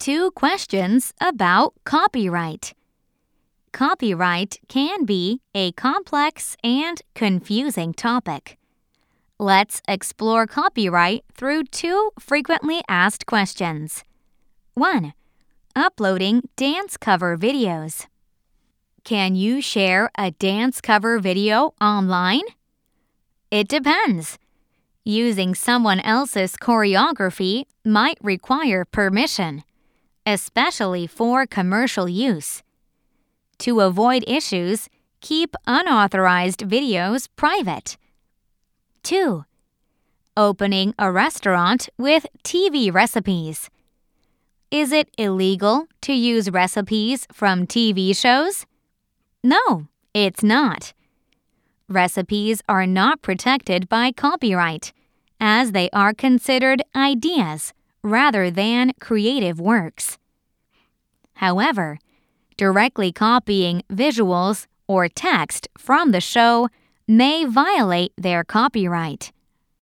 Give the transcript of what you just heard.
2 questions about copyright. Copyright can be a complex and confusing topic. Let's explore copyright through 2 frequently asked questions. 1. Uploading dance cover videos. Can you share a dance cover video online? It depends. Using someone else's choreography might require permission, especially for commercial use. To avoid issues, keep unauthorized videos private. 2. Opening a restaurant with TV recipes. Is it illegal to use recipes from TV shows? No, it's not. Recipes are not protected by copyright, as they are considered ideas rather than creative works. However, directly copying visuals or text from the show may violate their copyright.